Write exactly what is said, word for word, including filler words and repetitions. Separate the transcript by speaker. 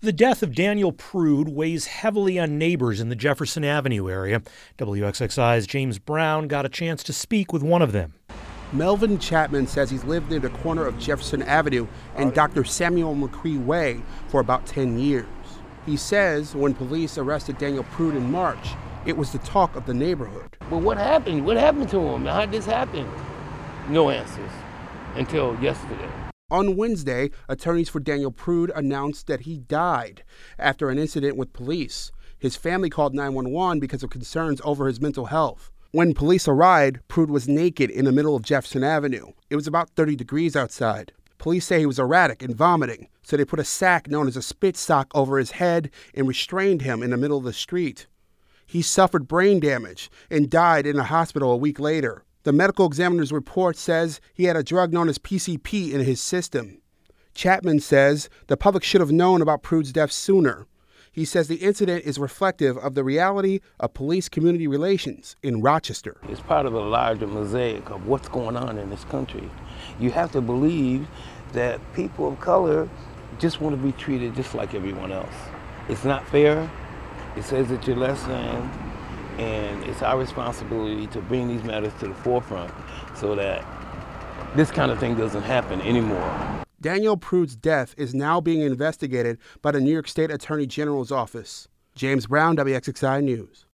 Speaker 1: The death of Daniel Prude weighs heavily on neighbors in the Jefferson Avenue area. W X X I's James Brown got a chance to speak with one of them.
Speaker 2: Melvin Chapman says he's lived near the corner of Jefferson Avenue and Doctor Samuel McCree Way for about ten years. He says when police arrested Daniel Prude in March, it was the talk of the neighborhood.
Speaker 3: But what happened? What happened to him? How did this happen? No answers until yesterday.
Speaker 2: On Wednesday, attorneys for Daniel Prude announced that he died after an incident with police. His family called nine one one because of concerns over his mental health. When police arrived, Prude was naked in the middle of Jefferson Avenue. It was about thirty degrees outside. Police say he was erratic and vomiting, so they put a sack known as a spit sock over his head and restrained him in the middle of the street. He suffered brain damage and died in a hospital a week later. The medical examiner's report says he had a drug known as P C P in his system. Chapman says the public should have known about Prude's death sooner. He says the incident is reflective of the reality of police-community relations in Rochester.
Speaker 3: It's part of a larger mosaic of what's going on in this country. You have to believe that people of color just want to be treated just like everyone else. It's not fair. It says that you're less than. And it's our responsibility to bring these matters to the forefront so that this kind of thing doesn't happen anymore.
Speaker 2: Daniel Prude's death is now being investigated by the New York State Attorney General's office. James Brown, W X X I News.